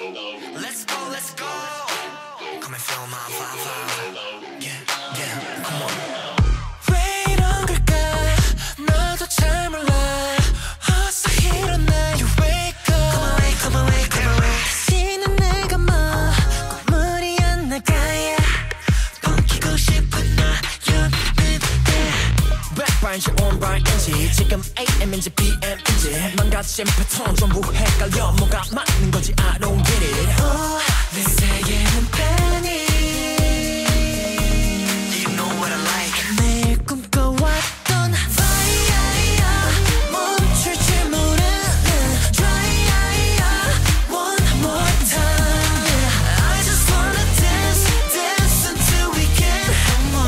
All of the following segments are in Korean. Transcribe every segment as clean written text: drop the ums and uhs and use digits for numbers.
Let's go, let's go. Come and feel my vibe. Yeah, yeah, come on. 왜 이런 걸까? 너도 잘 몰라. 어서 일어나, you wake up. Come away, come away, come away. 다시는 내가 뭐 꿈물이 안 나가. 펑키고 싶은 나였는데. 백반시 온바인지 지금 AM인지 PM인지 망가진 패턴 전부 헷갈려. 뭐가 맞는 건지 I don't get it. 내 세계는 팬이 You know what I like. 매일 꿈꿔왔던 fire 멈출 줄 모르는 dry one more time. I just wanna dance, dance until we can't no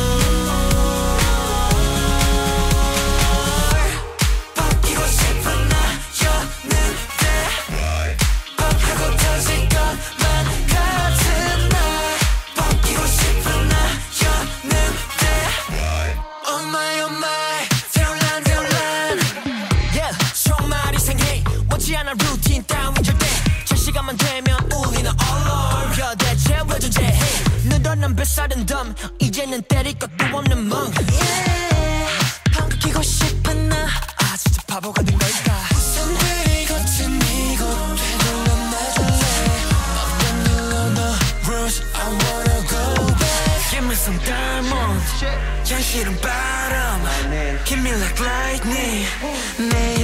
more. 바뀌고 싶은 나였는데 밥하고 터질 것만 같은 날. 바뀌고 싶은 나였는데 Oh my oh my 태울란 태울란 Yeah 정말 이상해 원치 않아 루틴 따윈 절대 제 시간만 되면 우리는 all 대체 왜 존재해. 늘어난 뱃살은 덤 이제는 때릴 것도 없는 멍 Yeah 방귀키고 싶은 나 아 진짜 바보가 된 걸까. 선들이 거친 이곳 되돌려 놔줄래. Up the rules I wanna go back. Give me some diamond 향기로운 바람 Hit me like lightning.